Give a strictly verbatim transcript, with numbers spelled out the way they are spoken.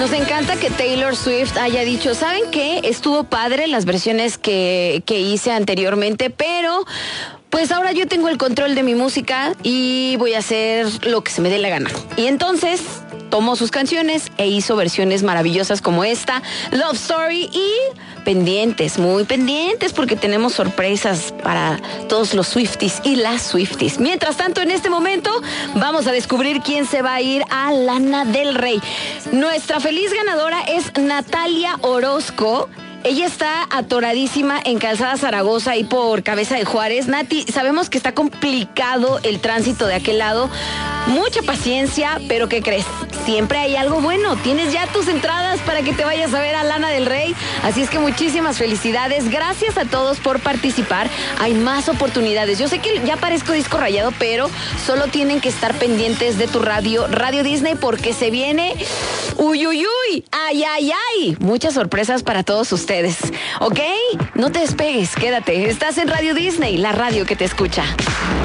Nos encanta que Taylor Swift haya dicho, ¿saben qué? Estuvo padre las versiones que, que hice anteriormente, pero pues ahora yo tengo el control de mi música y voy a hacer lo que se me dé la gana. Y entonces tomó sus canciones e hizo versiones maravillosas como esta, Love Story, y pendientes, muy pendientes, porque tenemos sorpresas para todos los Swifties y las Swifties. Mientras tanto, en este momento, vamos a descubrir quién se va a ir a Lana del Rey. Nuestra feliz ganadora es Natalia Orozco. Ella está atoradísima en Calzada Zaragoza y por Cabeza de Juárez. Nati, sabemos que está complicado el tránsito de aquel lado. Mucha paciencia, pero ¿qué crees? Siempre hay algo bueno. Tienes ya tus entradas para que te vayas a ver a Lana del Rey. Así es que muchísimas felicidades. Gracias a todos por participar. Hay más oportunidades. Yo sé que ya parezco disco rayado, pero solo tienen que estar pendientes de tu radio, Radio Disney, porque se viene... ¡Uy, uy, uy! ¡Ay, ay, ay! Muchas sorpresas para todos ustedes. ¿Ok? No te despegues, quédate. Estás en Radio Disney, la radio que te escucha.